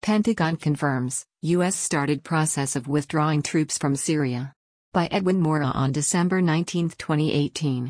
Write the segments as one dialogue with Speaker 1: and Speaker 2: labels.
Speaker 1: Pentagon confirms, U.S. started process of withdrawing troops from Syria. By Edwin Mora on December 19, 2018.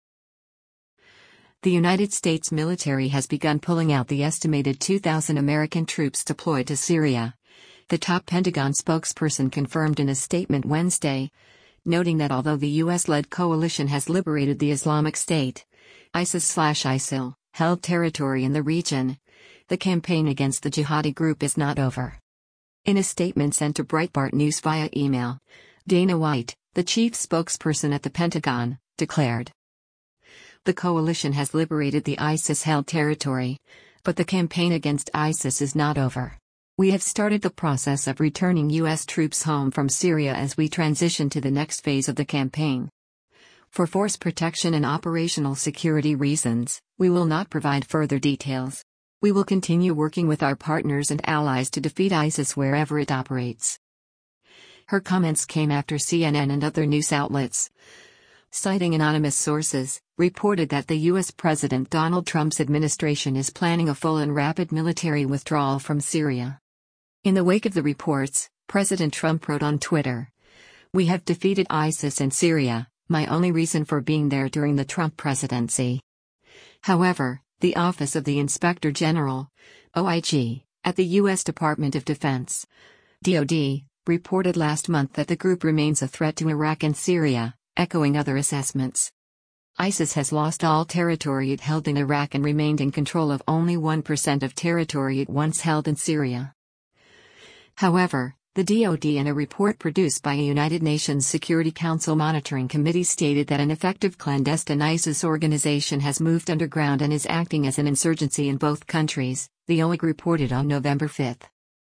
Speaker 1: The United States military has begun pulling out the estimated 2,000 American troops deployed to Syria. The top Pentagon spokesperson confirmed in a statement Wednesday, noting that although the U.S.-led coalition has liberated the Islamic State, ISIS/ISIL, held territory in the region, the campaign against the jihadi group is not over. In a statement sent to Breitbart News via email, Dana White, the chief spokesperson at the Pentagon, declared, "The coalition has liberated the ISIS-held territory, but the campaign against ISIS is not over. We have started the process of returning U.S. troops home from Syria as we transition to the next phase of the campaign. For force protection and operational security reasons, we will not provide further details. We will continue working with our partners and allies to defeat ISIS wherever it operates." Her comments came after CNN and other news outlets, citing anonymous sources, reported that the U.S. President Donald Trump's administration is planning a full and rapid military withdrawal from Syria. In the wake of the reports, President Trump wrote on Twitter, "We have defeated ISIS in Syria, my only reason for being there during the Trump presidency." However, the Office of the Inspector General, OIG, at the U.S. Department of Defense, DoD, reported last month that the group remains a threat to Iraq and Syria, echoing other assessments. ISIS has lost all territory it held in Iraq and remained in control of only 1% of territory it once held in Syria. However, the DoD in a report produced by a United Nations Security Council monitoring committee stated that an effective clandestine ISIS organization has moved underground and is acting as an insurgency in both countries, the OIG reported on November 5.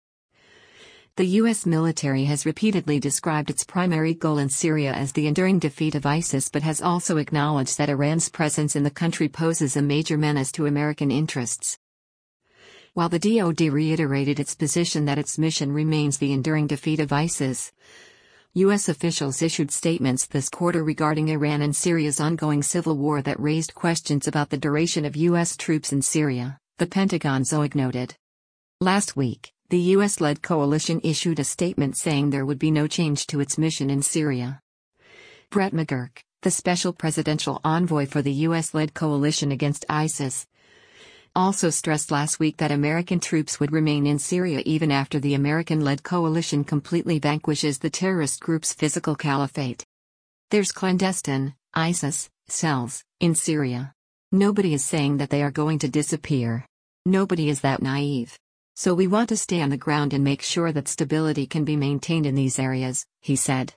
Speaker 1: The U.S. military has repeatedly described its primary goal in Syria as the enduring defeat of ISIS, but has also acknowledged that Iran's presence in the country poses a major menace to American interests. While the DoD reiterated its position that its mission remains the enduring defeat of ISIS, U.S. officials issued statements this quarter regarding Iran and Syria's ongoing civil war that raised questions about the duration of U.S. troops in Syria, the Pentagon's OIG noted. Last week, the U.S.-led coalition issued a statement saying there would be no change to its mission in Syria. Brett McGurk, the special presidential envoy for the U.S.-led coalition against ISIS, also stressed last week that American troops would remain in Syria even after the American-led coalition completely vanquishes the terrorist group's physical caliphate. "There's clandestine ISIS cells in Syria. Nobody is saying that they are going to disappear. Nobody is that naive. So we want to stay on the ground and make sure that stability can be maintained in these areas," he said.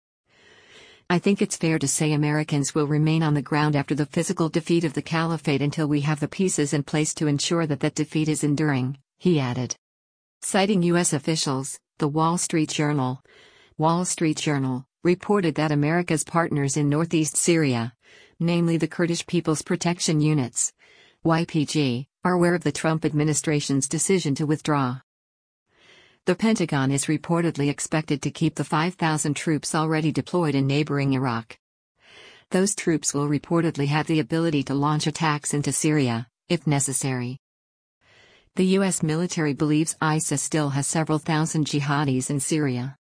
Speaker 1: "I think it's fair to say Americans will remain on the ground after the physical defeat of the caliphate until we have the pieces in place to ensure that that defeat is enduring," he added. Citing U.S. officials, the Wall Street Journal reported that America's partners in northeast Syria, namely the Kurdish People's Protection Units, YPG, are aware of the Trump administration's decision to withdraw. The Pentagon is reportedly expected to keep the 5,000 troops already deployed in neighboring Iraq. Those troops will reportedly have the ability to launch attacks into Syria, if necessary. The U.S. military believes ISIS still has several thousand jihadis in Syria.